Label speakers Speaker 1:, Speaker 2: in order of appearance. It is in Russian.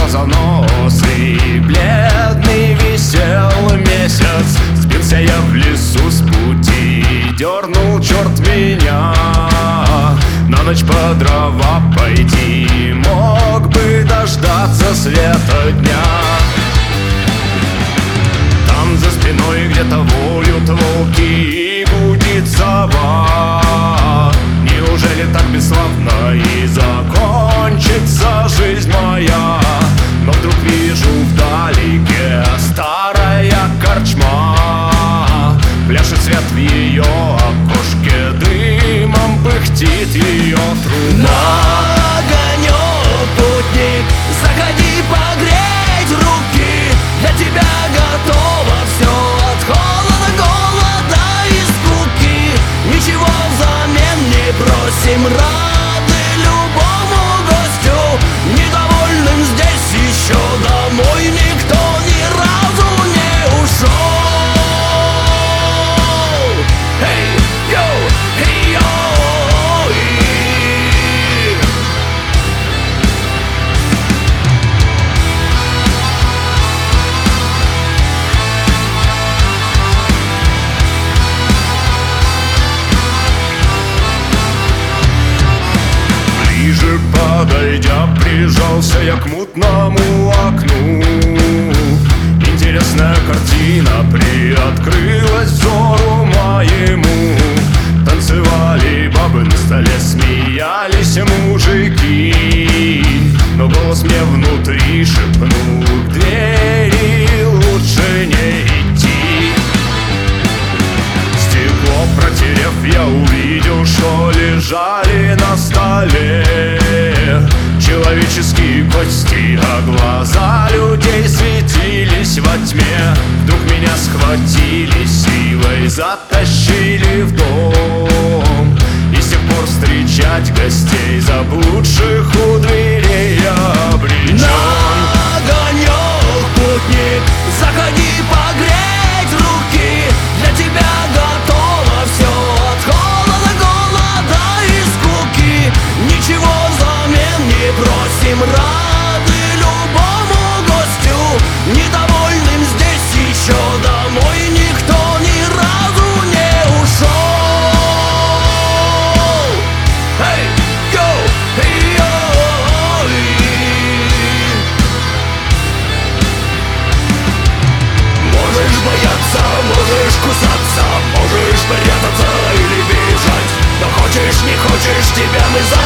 Speaker 1: безбронзоносый, бледный висел месяц. Сбился я в лесу с пути, дернул черт меня на ночь по дрова пойти. Мог бы дождаться света дня. Там за спиной где-то воют волки и гудит сова. Неужели так бесславно и закончится жизнь моя? Но вдруг вижу вдалеке старая корчма. Пляшет свет в ее окошке, дымом пыхтит ее труба.
Speaker 2: Огонек, путник, заходи погреть руки. Для тебя готово все от холода, голода и скуки. Ничего взамен не просим, рады любому гостю. Недовольным здесь еще домой никто ни разу не ушел. Эй, йоу, эй, йоу,
Speaker 1: Ближе подойдя, прижался я к мутному окну. Интересная картина приоткрылась взору моему. Танцевали бабы на столе, смеялись мужики. Но голос мне внутри шепнул: к двери лучше не идти. Стекло протерев, я увидел, что лежали на столе человеческие кости, а глаза людей светились во тьме. Вдруг меня схватили силой, затащили в дом. И с тех пор встречать гостей заблудших у дверей я обречен.
Speaker 2: на огонек, путник, заходи погреть руки. Для тебя готово все от холода, голода и скуки. Ничего взамен не просим, рады любому гостю. Недовольным здесь еще домой никто ни разу не ушел. Эй, йоу, эй, йоу, можешь бояться, можешь кусаться, можешь прятаться или бежать. Но хочешь, не хочешь, тебя мы